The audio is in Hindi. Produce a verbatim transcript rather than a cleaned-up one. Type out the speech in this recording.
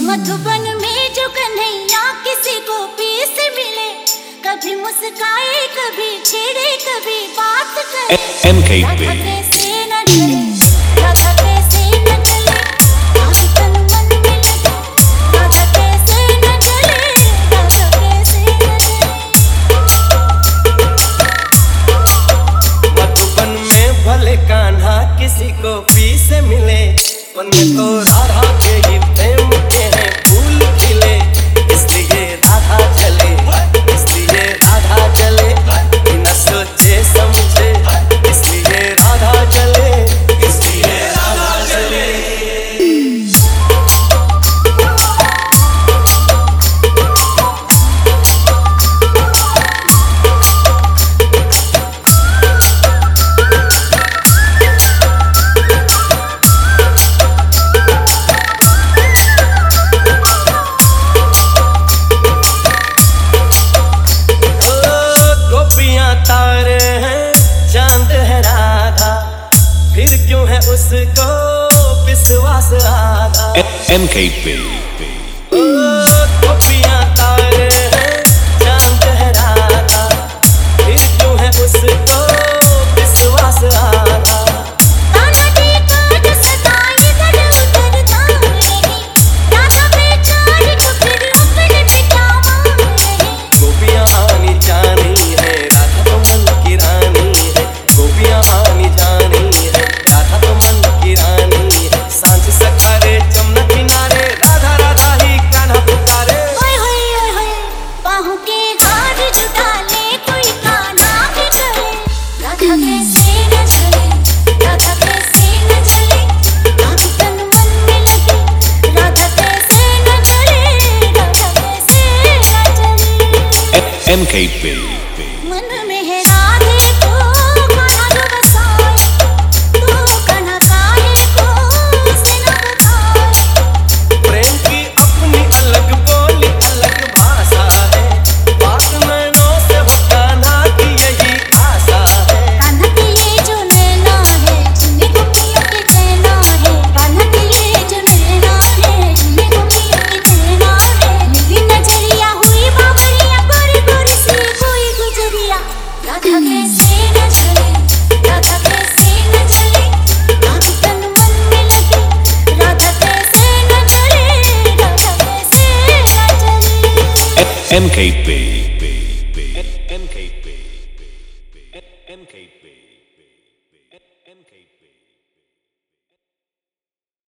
मधुबन में जो कन्हैया किसी को पीस मिले, कभी मुस्काए कभी छेड़े कभी बात करे। एम के राधा कैसे न चले, राधा कैसे न चले, आग तन मन में लगे। राधा कैसे न चले, राधा कैसे न चले। मधुबन में भले कान्हा किसी को पीस मिले, उनमें तो राधा के ही प्रेम के हैं फूल खिले। इसलिए राधा चले, इसलिए राधा चले, बिना सोचे समझे। इसलिए राधा चले, इसलिए राधा चले। तारे हैं चांद है राधा, फिर क्यों है उसको विश्वास आधा। एम के पे गोपियां तारे हैं चांद है राधा, फिर क्यों है उसको विश्वास आधा। गोपियां आनी जानी है, राधा तो मन की रानी है। गोपियां आनी जानी है, राधा तो मन की रानी है। सांझ सखारे जमुना किनारे, राधा राधा ही कान्हा पुकारे। होय होय होय होय, बाहों के हार जुटा ले कोई कान्हा के गले। राधा कैसे न चले, राधा कैसे न चले, आग तन मन में लगे। राधा कैसे न चले, राधा कैसे न चले। एम के पे मन में है राधे को कान्हा जो बसाए, तो कान्हा काहे को उसे न बताए। प्रेम की अपनी अलग बोली अलग भाषा है, बात नैनों से हो कान्हा की यही आशा है। कान्हा के ये जो नैना है, जिन्हें गोपियों के चैना है। कान्हा के ये जो नैना है, जिन्हें गोपियों के चैना है। नीली नजरिया हुई बाबरिया, गोरी गोरी सी कोई गुजरिया। राधा कैसे न चले, राधा कैसे न चले, आग तन मन में लगे। राधा कैसे न चले, राधा कैसे न चले। एम के पे एम के पे एम के पे एम के पे